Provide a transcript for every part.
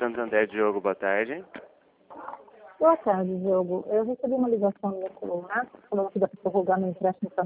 Santander, Diogo, boa tarde. Boa tarde, Diogo. Eu recebi uma ligação no meu celular, falando que dá para prorrogar meu empréstimo para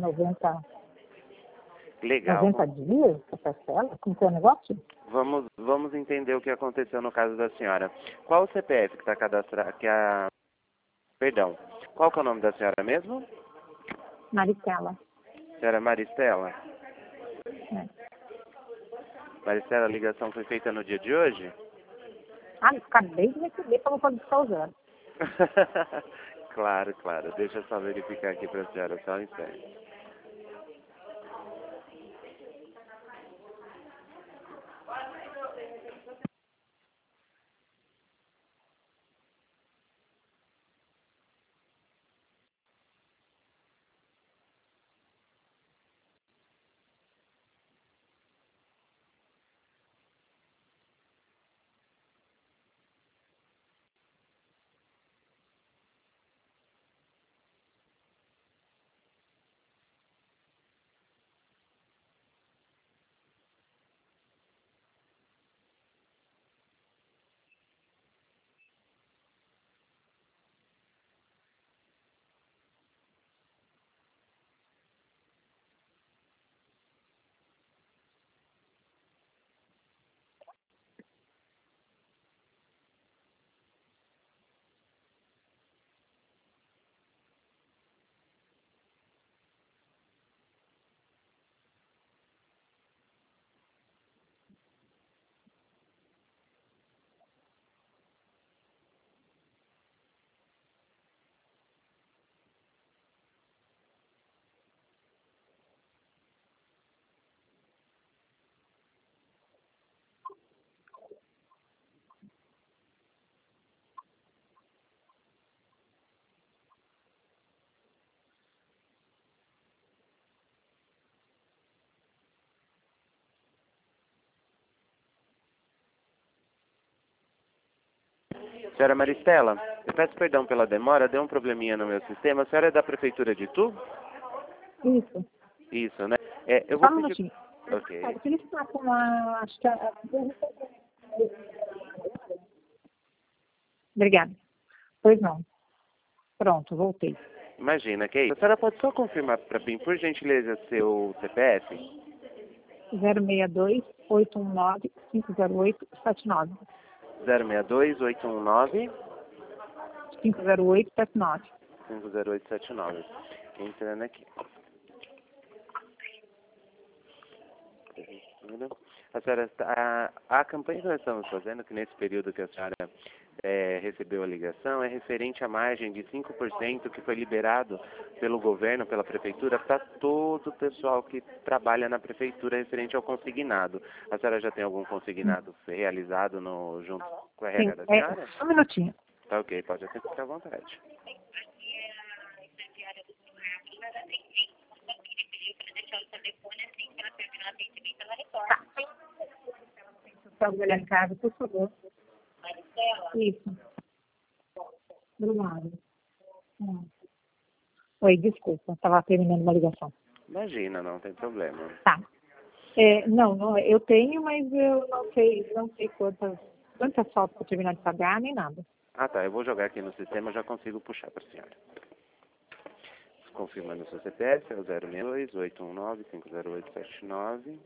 Legal. 90 dias, a parcela. Como que é o negócio? Vamos entender o que aconteceu no caso da senhora. Qual o CPF que está cadastrado? Perdão. Qual que é o nome da senhora mesmo? Maristela. Senhora Maristela? É. Maristela, a ligação foi feita no dia de hoje? Ah, eu acabei de receber para não poder ficar usando. Claro. Deixa eu só verificar aqui para a senhora, só um instante. Senhora Maristela, eu peço perdão pela demora, deu um probleminha no meu sistema. A senhora é da Prefeitura de Itu? Isso. Isso, né? Eu Só vou um pedir... minutinho. Ok. Eu queria falar com a... Acho que Obrigada. Pois não. Pronto, voltei. Imagina, que é isso. A senhora pode só confirmar para mim, por gentileza, seu CPF? 062-819-508-79. 062-819... 508-79. 50879. Entrando aqui. A senhora, a campanha que nós estamos fazendo, que nesse período que a senhora recebeu a ligação, é referente à margem de 5% que foi liberado pelo governo, pela prefeitura, para todo o pessoal que trabalha na prefeitura referente ao consignado. A senhora já tem algum consignado realizado junto com a RH da senhora? Só um minutinho. Tá ok, pode até ficar à vontade. Pode olhar em casa, por favor. Isso. Obrigada. Oi, desculpa, estava terminando uma ligação. Imagina, não tem problema. Tá. Não, eu tenho, mas eu não sei quantas fotos para terminar de pagar, nem nada. Ah, tá, eu vou jogar aqui no sistema, já consigo puxar para a senhora. Confirmando o seu CPF, é o 062-819-50879.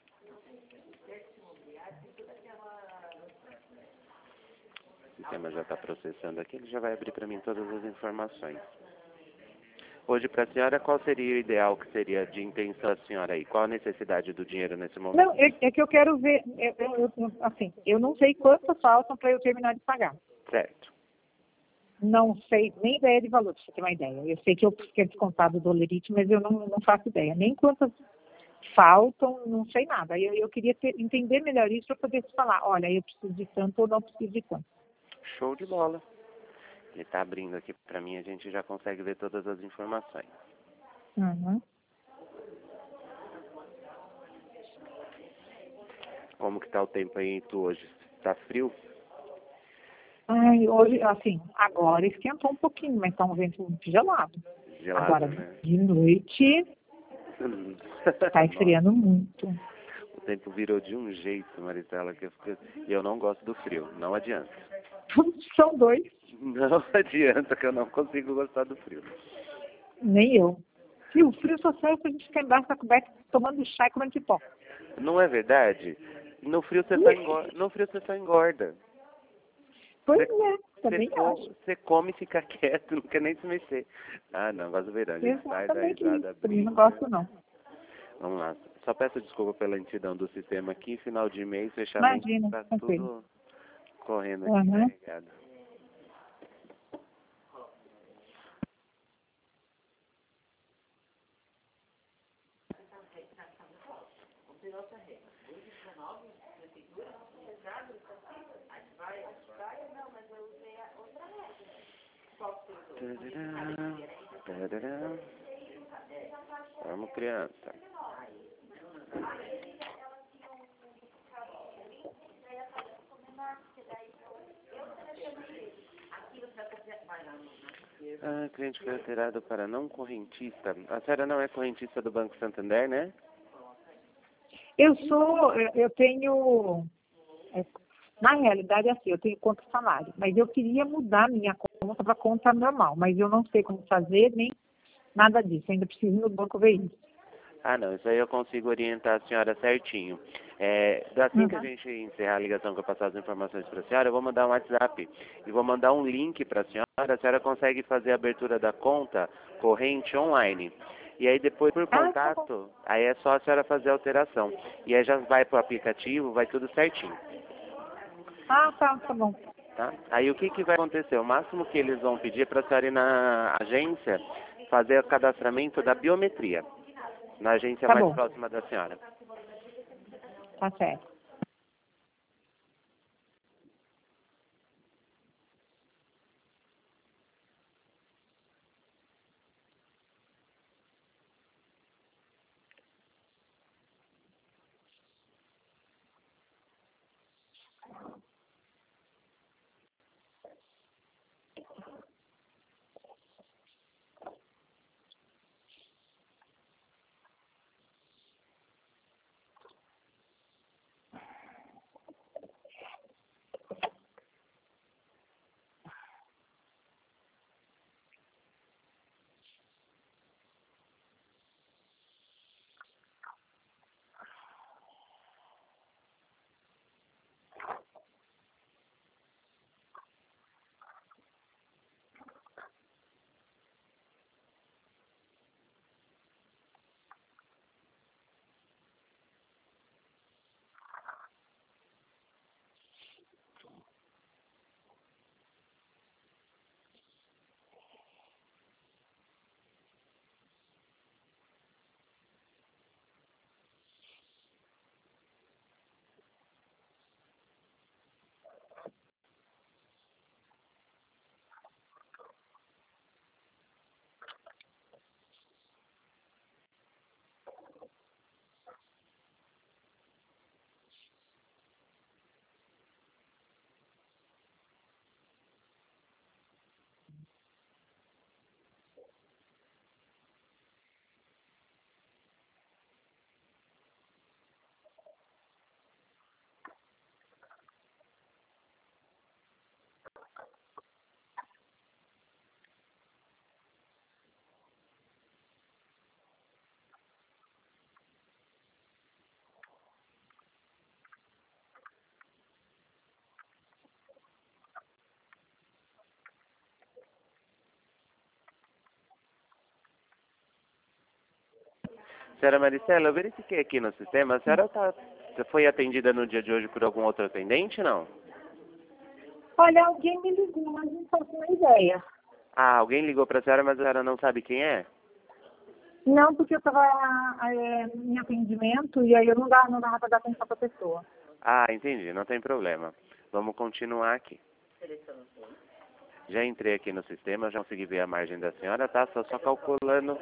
O sistema já está processando aqui, ele já vai abrir para mim todas as informações. Hoje, para a senhora, qual seria o ideal que seria de intenção da senhora aí? Qual a necessidade do dinheiro nesse momento? Não, é que eu quero ver, eu não sei quantas faltam para eu terminar de pagar. Certo. Não sei nem ideia de valor, para você ter uma ideia. Eu sei que eu fiquei descontado do Lerite, mas eu não faço ideia. Nem quantas faltam, não sei nada. Eu queria entender melhor isso para poder te falar, olha, eu preciso de tanto ou não preciso de tanto. Show de bola. Ele está abrindo aqui para mim, a gente já consegue ver todas as informações. Uhum. Como que está o tempo aí em Itu hoje? Está frio? Ai, hoje, assim, agora esquentou um pouquinho, mas está um vento muito gelado. Gelado, Agora, né? de noite, está esfriando muito. O tempo virou de um jeito, Maristela, que eu não gosto do frio. Não adianta. São dois. Não adianta que eu não consigo gostar do frio. Nem eu. E o frio só serve pra gente ficar embaixo da coberta tomando chá e comendo pipó. Não é verdade? No frio você só engorda. No frio você só engorda. Pois é, também acho. Você come e fica quieto, não quer nem se mexer. Ah, não, gosto do verão. A gente sai da Exatamente risada, isso. Também não brinca. gosto, não. Vamos lá. Só peço desculpa pela lentidão do sistema aqui. Final de mês, fechamento, Imagina, tá tranquilo. tudo correndo aqui, Uhum. carregado. Tadadã, tadadã. Vamos, criança. Ah, cliente foi alterado para não correntista. A senhora não é correntista do Banco Santander, né? Eu tenho, é, na realidade é assim, eu tenho conta salário, mas eu queria mudar minha conta para conta normal, mas eu não sei como fazer, nem nada disso, ainda preciso ir no banco ver isso. Ah, não, isso aí eu consigo orientar a senhora certinho. Assim que a gente encerrar a ligação que eu passar as informações para a senhora, eu vou mandar um WhatsApp e vou mandar um link para a senhora consegue fazer a abertura da conta corrente online. E aí depois por Ah, tá bom. contato, aí é só a senhora fazer a alteração. E aí já vai pro aplicativo, vai tudo certinho. Ah, tá bom. Tá? Aí o que, que vai acontecer? O máximo que eles vão pedir para a senhora ir na agência fazer o cadastramento da biometria, na agência Tá mais bom, próxima da senhora. tá certo. Senhora Maricela, eu verifiquei aqui no sistema, a senhora foi atendida no dia de hoje por algum outro atendente, não? Olha, alguém me ligou, mas não faço uma ideia. Ah, alguém ligou para a senhora, mas a senhora não sabe quem é? Não, porque eu estava em atendimento e aí eu não dava para dar atenção para a pessoa. Ah, entendi, não tem problema. Vamos continuar aqui. Já entrei aqui no sistema, já consegui ver a margem da senhora, tá? Só calculando.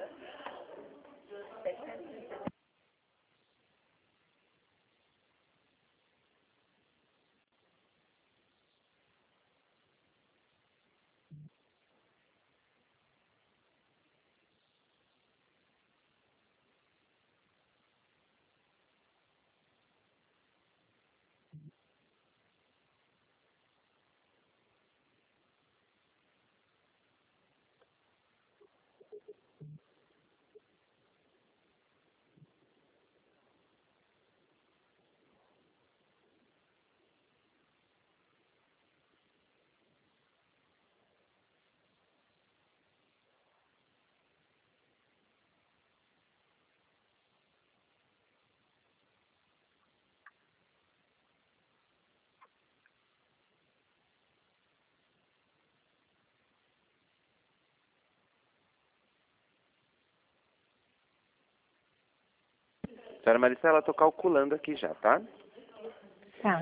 Senhora Maristela, estou calculando aqui já, tá? Tá.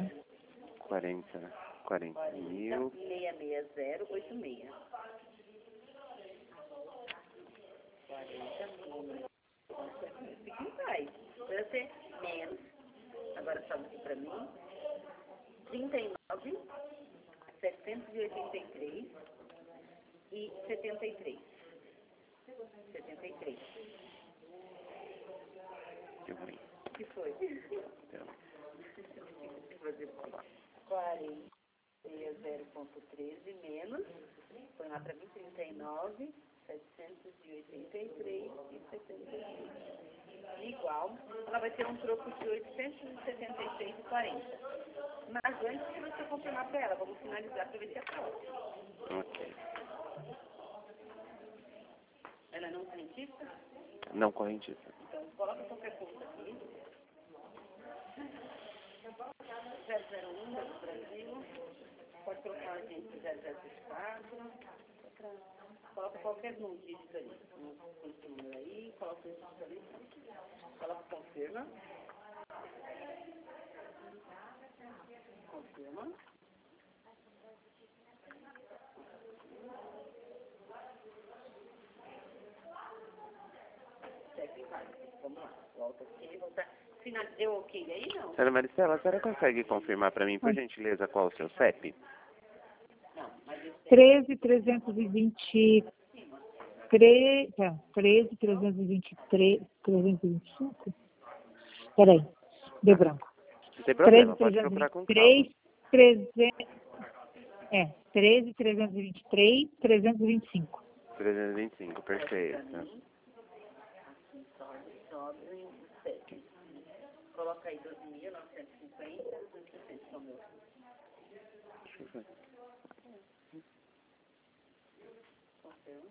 40 mil. 66086. 40 mil. Fiquem mais. Vai ser menos. Agora sobe aqui para mim. 39, 783 e 73. 73. Que ruim. O que foi? Então, 40,0.13 menos. Põe lá para mim 39, 783 e 73. Igual. Ela vai ter um troco de 876,40. Mas antes de você confirmar para ela, vamos finalizar para ver se é próximo. ok. Ela não é cientista? Não correntista. Então, coloca qualquer coisa aqui. 001 do Brasil. Pode colocar a gente 0064. Coloca qualquer dígito ali. Põe esse número aí, coloca esse número ali. Coloca confirma. Confirma. Vamos lá. Volta aqui, voltar. Final, deu ok aí, não? Senhora Maristela, a senhora consegue confirmar para mim, por gentileza, qual o seu CEP? Não, mas eu 13,323. 13,323. 325? Peraí, deu branco. Não tem problema, pode procurar com calma. 13,323, 325. 325, perfeito. sobe em 7. Coloca aí 12.950, 260 são meus. Deixa eu ver. Confirma.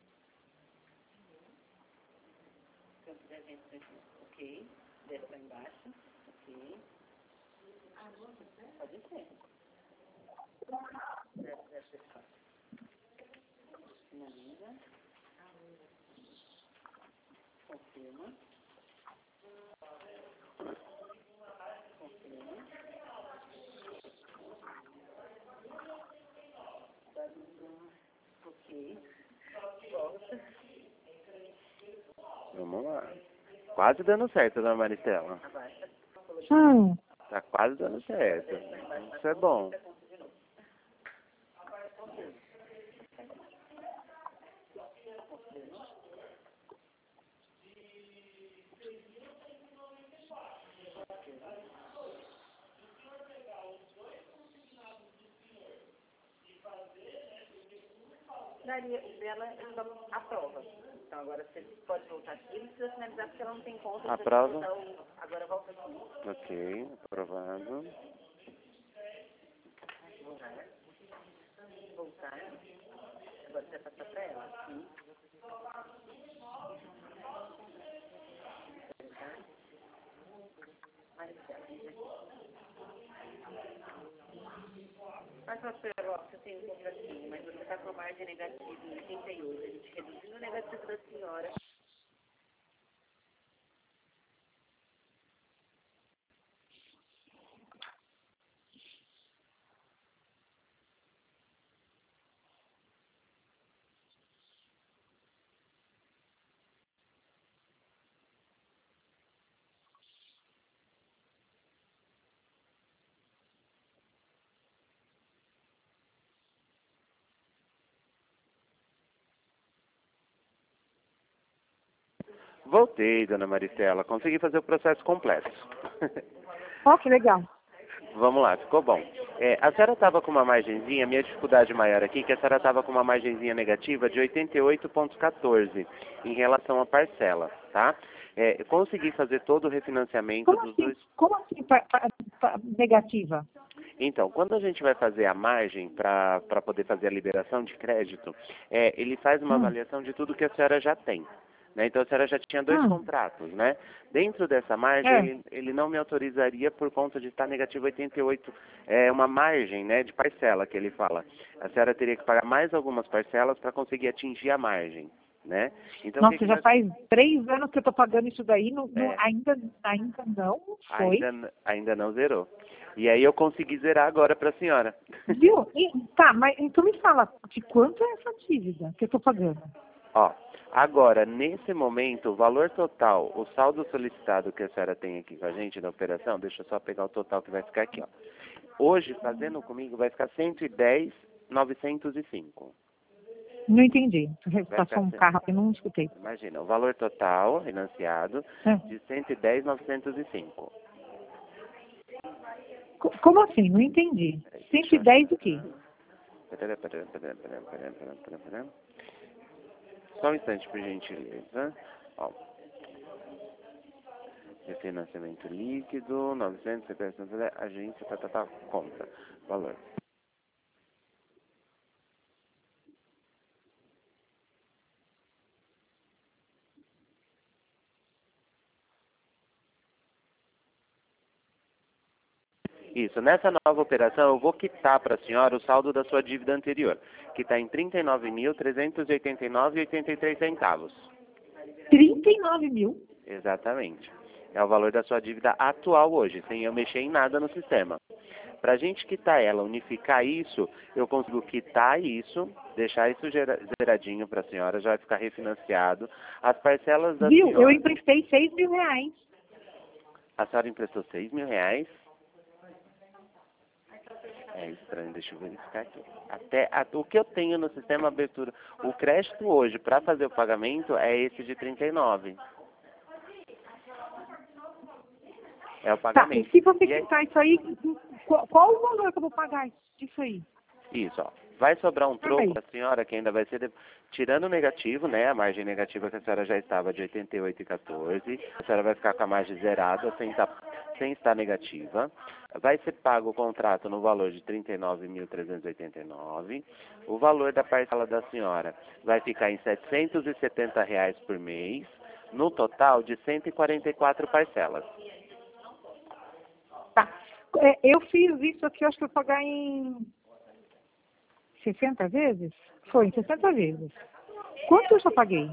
Campo de agente, ok. Desce lá embaixo. Ok. Pode ser. 0,04. Finaliza. Confirma. Confirma. Ok. Volta. Vamos lá. Quase dando certo, dona Maristela. Abaixa. Tá quase dando certo. Isso é bom. Daria, o dela é só a prova. Então agora você pode voltar aqui, não precisa finalizar porque ela não tem conta. A prova? Agora volta aqui. Ok, aprovado. Voltar. Voltar. Agora você vai passar para ela. Aqui. Mas você tem um contratinho, mas você está com a margem negativa em 88. A gente reduzindo o negativo da senhora. Voltei, dona Maristela. Consegui fazer o processo completo. Ó, que legal. Vamos lá, ficou bom. A senhora estava com uma margenzinha, minha dificuldade maior aqui, que a senhora estava com uma margenzinha negativa de 88,14 em relação à parcela, tá? Eu consegui fazer todo o refinanciamento dos dois. Como assim negativa? Então, quando a gente vai fazer a margem para poder fazer a liberação de crédito, ele faz uma avaliação de tudo que a senhora já tem. Né? Então, a senhora já tinha dois contratos, né? Dentro dessa margem, ele não me autorizaria por conta de estar negativo 88, uma margem, né, de parcela que ele fala. A senhora teria que pagar mais algumas parcelas para conseguir atingir a margem. né? Então, Nossa, já faz 3 anos que eu estou pagando isso daí, ainda não foi. Ainda não zerou. E aí eu consegui zerar agora para a senhora. Viu? Tá, mas então me fala, de quanto é essa dívida que eu estou pagando? Ó, agora, nesse momento, o valor total, o saldo solicitado que a senhora tem aqui com a gente da operação, deixa eu só pegar o total que vai ficar aqui, ó. Hoje, fazendo comigo, vai ficar 110.905. Não entendi. Passou um carro aqui, não escutei. Imagina, o valor total financiado de 110.905. Como assim? Não entendi. 110 do quê? Pera. Só um instante, por gentileza. Ó. Refinanciamento líquido, 900, agência, conta, valor. Isso, nessa nova operação eu vou quitar para a senhora o saldo da sua dívida anterior, que está em R$ 39.389,83. 39 mil? Exatamente. É o valor da sua dívida atual hoje, sem eu mexer em nada no sistema. Para a gente quitar ela, unificar isso, eu consigo quitar isso, deixar isso zeradinho para a senhora, já vai ficar refinanciado. As parcelas da Viu? senhora... Eu emprestei 6 mil reais. A senhora emprestou R$ 6.000? É estranho, deixa eu verificar aqui. O que eu tenho no sistema abertura, o crédito hoje para fazer o pagamento é esse de 39. É o pagamento. Tá, e se você quitar isso aí, qual o valor que eu vou pagar disso aí? Isso, ó. Vai sobrar um troco da senhora que ainda vai ser, tirando o negativo, né? A margem negativa que a senhora já estava de 88,14. A senhora vai ficar com a margem zerada, sem estar negativa. Vai ser pago o contrato no valor de R$ 39.389. O valor da parcela da senhora vai ficar em R$ 770 por mês, no total de 144 parcelas. Tá. Eu fiz isso aqui, eu acho que eu vou pagar em 60 vezes? Foi, em 60 vezes. Quanto eu já paguei?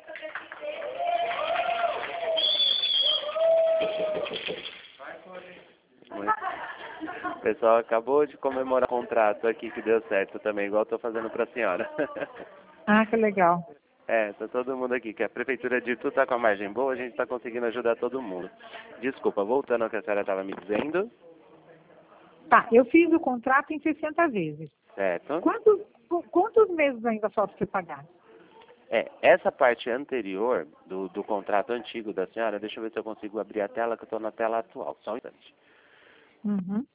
O pessoal acabou de comemorar o contrato aqui que deu certo também, igual eu estou fazendo para a senhora. Ah, que legal. Tá todo mundo aqui, que a Prefeitura de Itu está com a margem boa, a gente está conseguindo ajudar todo mundo. Desculpa, voltando ao que a senhora estava me dizendo. Tá, eu fiz o contrato em 60 vezes. Certo. Quantos meses ainda falta você pagar? Essa parte anterior do contrato antigo da senhora, deixa eu ver se eu consigo abrir a tela, que eu estou na tela atual, só um instante. Uhum.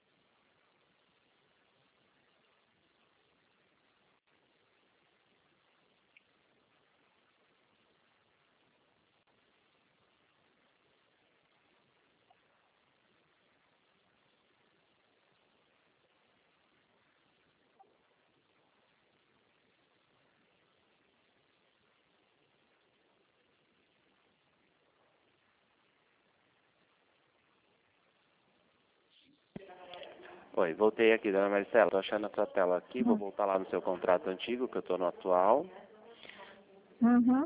Oi, voltei aqui, dona Marcela. Estou achando a sua tela aqui, vou voltar lá no seu contrato antigo, que eu estou no atual. Uhum.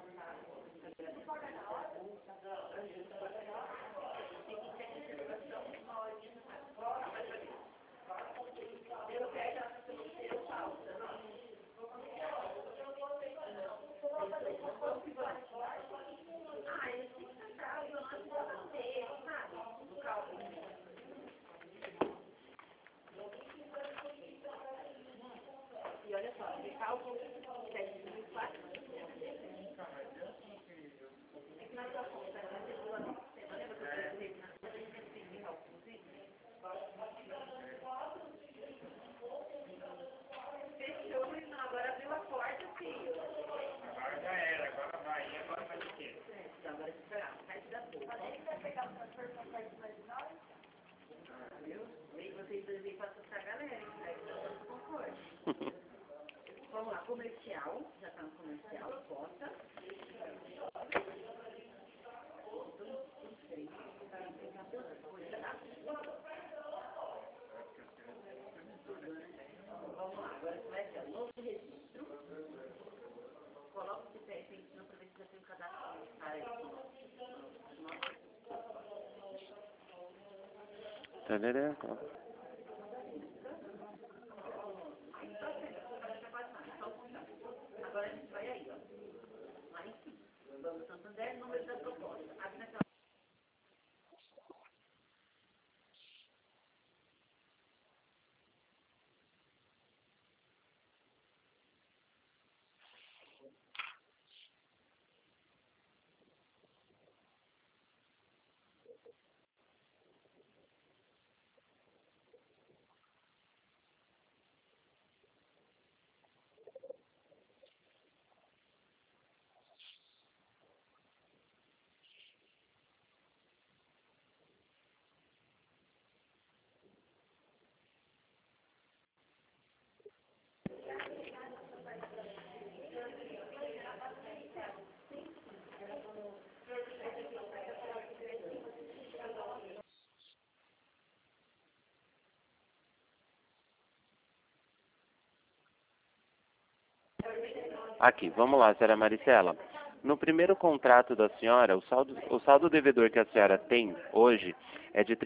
Vamos lá, comercial, já está no comercial, conta. Vamos lá, agora começa o novo registro. Coloca o Tarará. Aqui, vamos lá, senhora Maricela. No primeiro contrato da senhora, o saldo devedor que a senhora tem hoje é de R$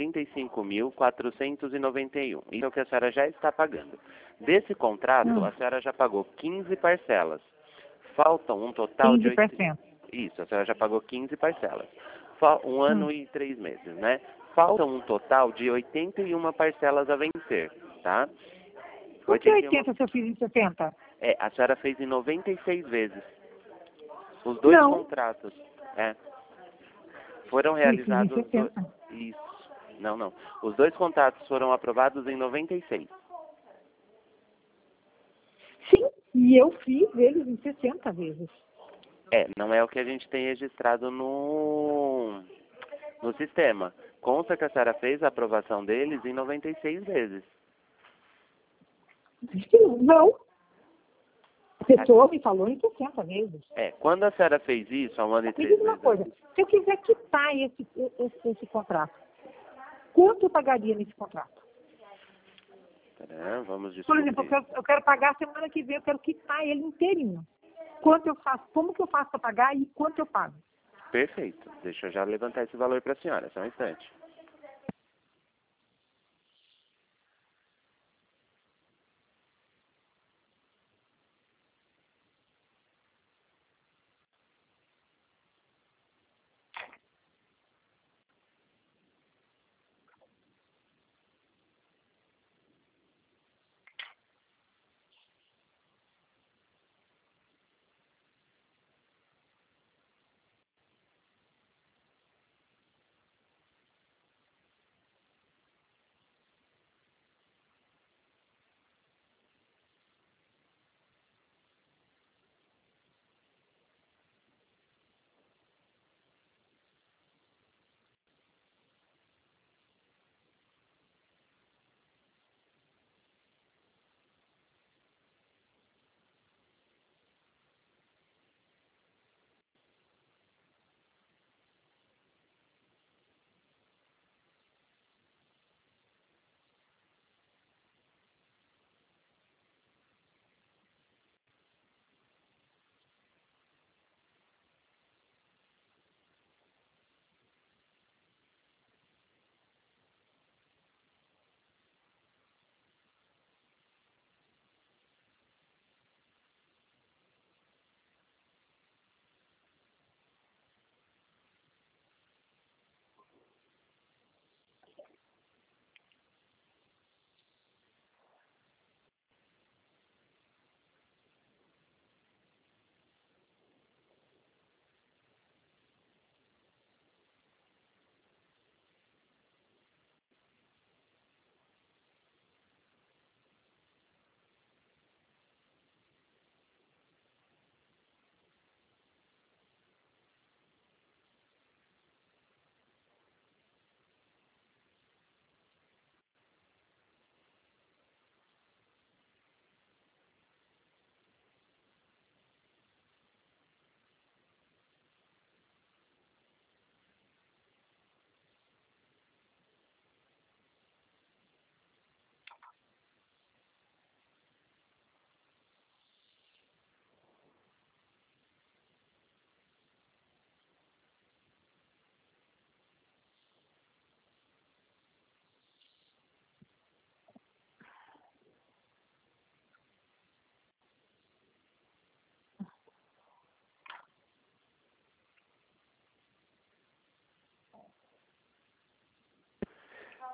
35.491. Isso é o que a senhora já está pagando. Desse contrato, a senhora já pagou 15 parcelas. Faltam um total de 15%. Isso, a senhora já pagou 15 parcelas. Um ano e 3 meses, né? Faltam um total de 81 parcelas a vencer, tá? Por que 80 se eu fiz em 70? A senhora fez em 96 vezes. Os dois Não. contratos. Foram Fiz em realizados. 70. Isso. Não. Os dois contratos foram aprovados em 96. Sim, e eu fiz eles em 60 vezes. Não é o que a gente tem registrado no sistema. Consta que a senhora fez a aprovação deles em 96 vezes. Não. A pessoa me falou em 60 vezes. Quando a senhora fez isso, há um ano e Me 3 diz uma meses. coisa, se eu quiser quitar esse contrato, quanto eu pagaria nesse contrato? Vamos Por descobrir. exemplo, eu quero pagar semana que vem, eu quero quitar ele inteirinho. Quanto eu faço? Como que eu faço para pagar e quanto eu pago? Perfeito. Deixa eu já levantar esse valor para a senhora, só um instante.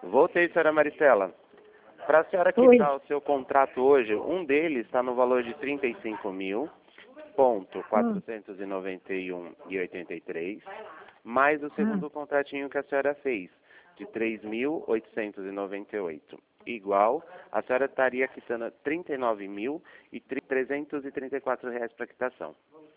Voltei, senhora Maristela. Para a senhora Oi. quitar o seu contrato hoje, um deles está no valor de 35.491,83, mais o segundo contratinho que a senhora fez, de 3.898. Igual, a senhora estaria quitando R$ 39.334 para quitação.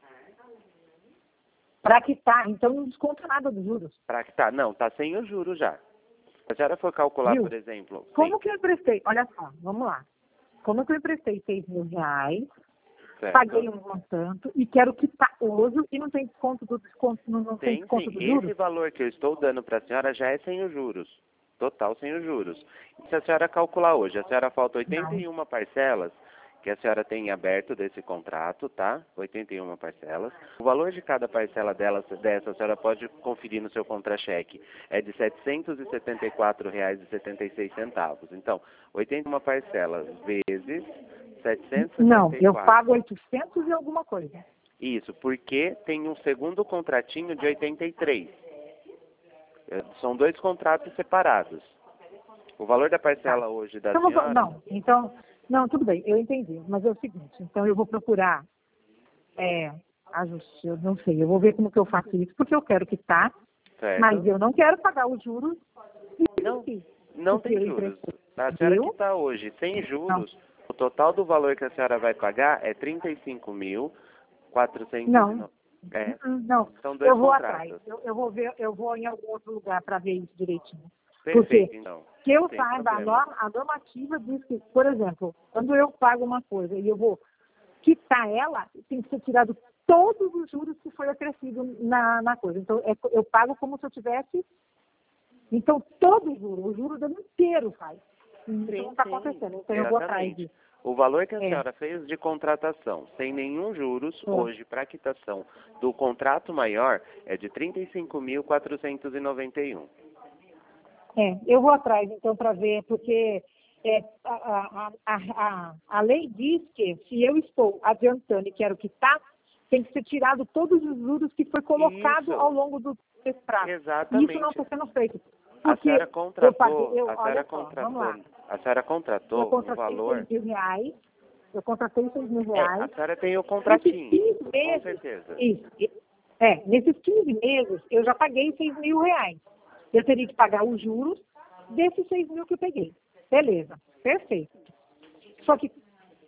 Para quitar, então não desconta nada dos juros. Para quitar? Não, está sem o juro já. Se a senhora for calcular, Viu? por exemplo... Como que eu emprestei? Olha só, vamos lá. Como que eu emprestei R$ 6.000, Certo. paguei um montante e quero quitar hoje e não tem desconto do desconto, não tem Tem desconto sim. do Esse juros? valor que eu estou dando para a senhora já é sem os juros. Total sem os juros. E se a senhora calcular hoje, a senhora falta 81 parcelas que a senhora tem aberto desse contrato, tá? 81 parcelas. O valor de cada parcela dessa, a senhora pode conferir no seu contra-cheque, é de R$ 774,76. Então, 81 parcelas vezes 774. Não, eu pago 800 e alguma coisa. Isso, porque tem um segundo contratinho de 83. São dois contratos separados. O valor da parcela hoje da Então, senhora... não, tudo bem, eu entendi. Mas é o seguinte, então eu vou procurar a justiça, eu não sei, eu vou ver como que eu faço isso, porque eu quero quitar, Certo. mas eu não quero pagar os juros. Não tem juros. A senhora que está hoje sem juros, o total do valor que a senhora vai pagar é 35.400. Não. Não, São dois eu vou contratos. atrás. Eu vou ver, eu vou em algum outro lugar para ver isso direitinho. Perfeito, Porque então. que eu Sem saiba, problema. a normativa diz que, por exemplo, quando eu pago uma coisa e eu vou quitar ela, tem que ser tirado todos os juros que foi acrescido na coisa. Então, eu pago como se eu tivesse... Então, todo o juro dele inteiro faz. Isso não está acontecendo. Então, eu vou atrás disso. O valor que a senhora fez de contratação, sem nenhum juros, hoje, para quitação do contrato maior, é de 35.491. Eu vou atrás, então, para ver, porque a lei diz que se eu estou adiantando e quero quitar, tem que ser tirado todos os juros que foi colocado ao longo do prazo. Exatamente. Isso não está sendo feito. A senhora contratou, a senhora contratou um valor... Eu contratei R$ 6.000. A senhora tem o contratinho, Nesses 15 meses, com certeza. Isso. Nesses 15 meses, eu já paguei R$ 6.000. Eu teria que pagar os juros desses 6.000 que eu peguei. Beleza, perfeito. Só que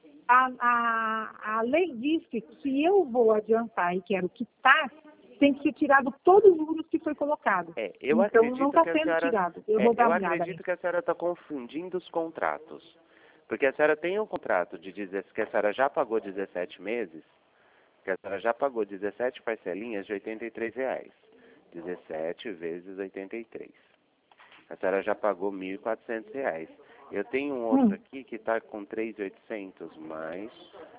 a lei diz que se eu vou adiantar e quero quitar, tem que ser tirado todos os juros que foi colocado. Eu então acredito não está que a sendo senhora, tirado. Eu vou dar eu uma olhada. acredito que a senhora está confundindo os contratos. Porque a senhora tem um contrato que a senhora já pagou 17 meses, que a senhora já pagou 17 parcelinhas de R$ 83. 17 vezes 83. A senhora já pagou R$ 1.400. Eu tenho um outro aqui que está com 3.800 mais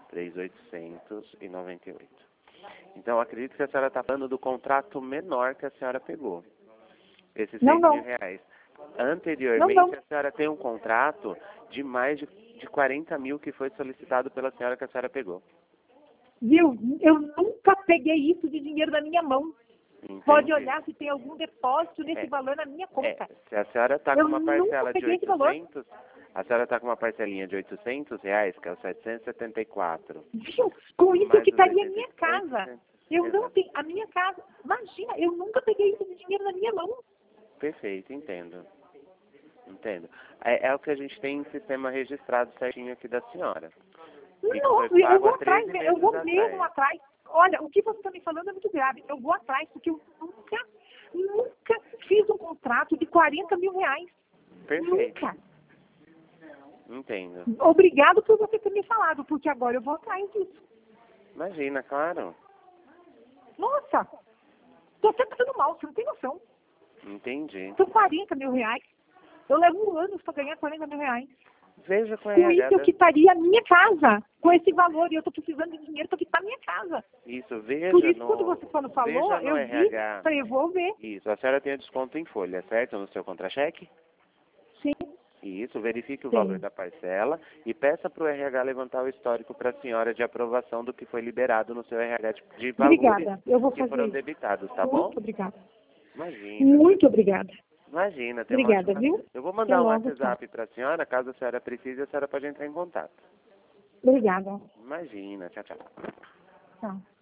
3.898. Então, acredito que a senhora está falando do contrato menor que a senhora pegou. Esses R$ 6.000. Anteriormente, a senhora tem um contrato de mais de 40 mil que foi solicitado pela senhora que a senhora pegou. Viu? Eu nunca peguei isso de dinheiro da minha mão. Entendi. Pode olhar se tem algum depósito nesse valor na minha conta. Se a senhora está com uma parcela de 800, a senhora está com uma parcelinha de R$ 800, que é o 774. Viu? Com isso eu quitaria a minha casa. Eu não tenho, a minha casa, imagina, eu nunca peguei isso de dinheiro na minha mão. Perfeito, entendo. É o que a gente tem em sistema registrado certinho aqui da senhora. Não, eu vou atrás, eu vou mesmo atrás. Olha, o que você está me falando é muito grave. Eu vou atrás, porque eu nunca fiz um contrato de R$ 40.000. Perfeito. Nunca. Entendo. Obrigado por você ter me falado, porque agora eu vou atrás disso. Imagina, claro. Nossa, estou até passando mal, você não tem noção. Entendi. São R$ 40.000. Eu levo anos para ganhar R$ 40.000. Veja com isso eu quitaria a minha casa, com esse valor, e eu estou precisando de dinheiro para quitar a minha casa. Isso, veja. Por isso, quando você falou, eu RH. falei, eu vou ver. Isso, a senhora tem desconto em folha, certo? No seu contra-cheque? Sim. Isso, verifique o valor da parcela e peça para o RH levantar o histórico para a senhora de aprovação do que foi liberado no seu RH de valores eu vou que foram fazer debitados, tá bom? Muito obrigada. Imagina. Muito obrigada. Imagina, tem uma Obrigada, ótima... viu? Eu vou mandar um Até logo, WhatsApp para a senhora, caso a senhora precise, a senhora pode entrar em contato. Obrigada. Imagina, tchau, tchau. Tchau.